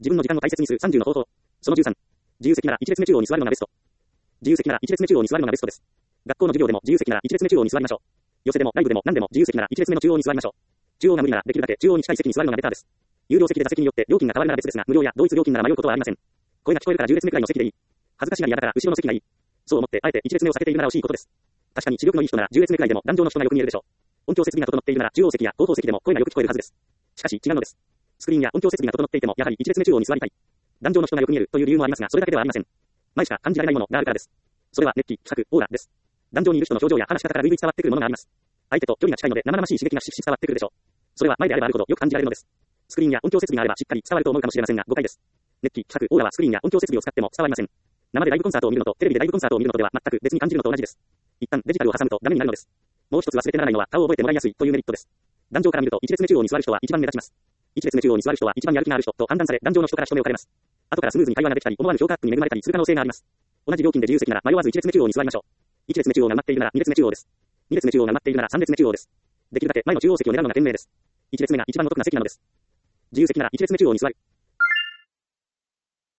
自分の時間を大切にする30の方法。その13。自由席なら1列目中央に座るのがベスト。自由席なら1列目中央に座るのがベストです。学校の授業でも自由席なら1列目中央に座りましょう。寄せでもライブでも何でも自由席なら1列目の中央に座りましょう。中央が無理ならできるだけ中央に近い席に座るのがベターです。有料席で座席によって料金が変わるなら別ですが、無料や同一料金なら迷うことはありません。声が聞こえるから10列目くらいの席でいい。恥ずかしがり屋だから後ろの席がいい。そう思ってあえて1列目を避けているなら惜しいことです。確かに視力のいい人なら10列目くらいでも壇上の人がよく見えるでしょう。音響設備が整っているなら中央席や後方席でも声がよく聞こえるはずです。しかし違うのです。スクリーンや音響設備が整っていてもやはり1列目中央に座りたい。壇上の人がよく見えるという理由もありますが、それだけではありません。前しか感じられないものがあるからです。それは熱気、気迫、オーラです。壇上にいる人の表情や話し方から類々伝わってくるものがあります。相手と距離が近いので生々しい刺激がしし伝わってくるでしょう。それは前であればあるほどよく感じられるのです。スクリーンや音響設備があればしっかり伝わると思うかもしれませんが誤解です。熱気、気迫、オーラはスクリーンや音響設備を使っても伝わりません。生でライブコンサートを見るのとテレビでライブコンサートを見るのとでは全く別に感じるのと同じです。一旦デジタルを挟むとダメになるのです。もう一つ忘れてならないのは顔を覚えてもらいやすいというメリットです。壇上から見ると1列目中央に座る人は一番目立ちます。1列目中央に座る人は一番やる気がある人と判断され壇上の人から一目置かれます。後からスムーズに会話ができたり思わぬ評価アップに恵まれたりする可能性があります。同じ料金で自由席なら迷わず1列目中央に座りましょう。1列目中央が埋まっているなら2列目中央です。2列目中央が埋まっているなら3列目中央です。できるだけ前の中央席を狙うのが賢明です。1列目が一番お得な席なのです。自由席なら1列目中央に座る。